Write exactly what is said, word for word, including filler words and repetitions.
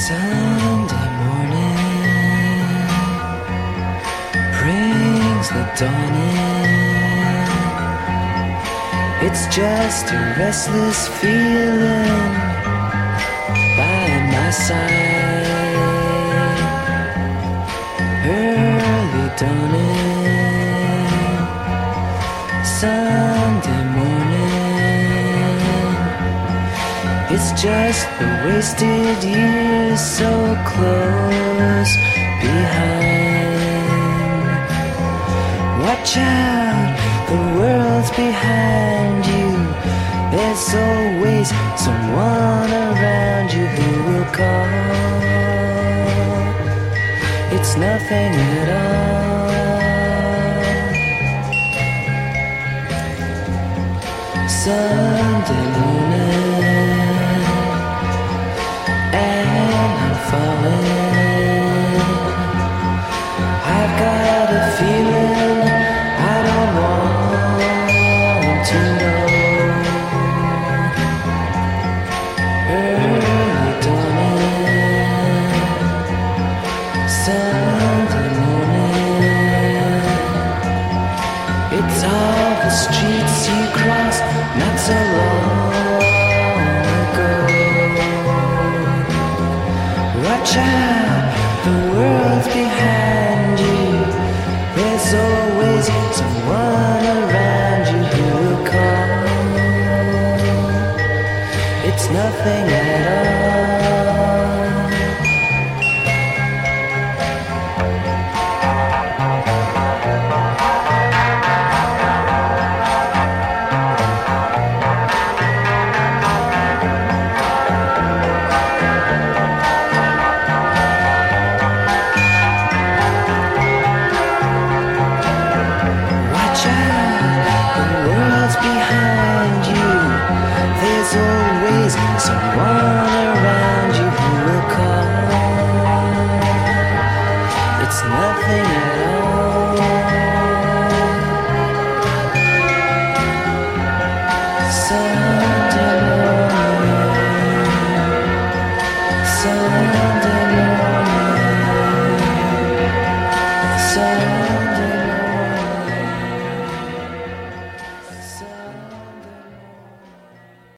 Sunday morning brings the dawn in. It's just a restless feeling by my side. Early dawning Sunday morning. It's just the wasted years so close behind. Watch out, the world's behind you. There's always someone around you who will call. It's nothing at all. Sunday morning, and I'm falling. I've got a feeling I don't want to know. Early dawning Sunday morning. It's all the streets you crossed not so long ago. Watch out, the world's behind you. There's always someone around you who will call. It's nothing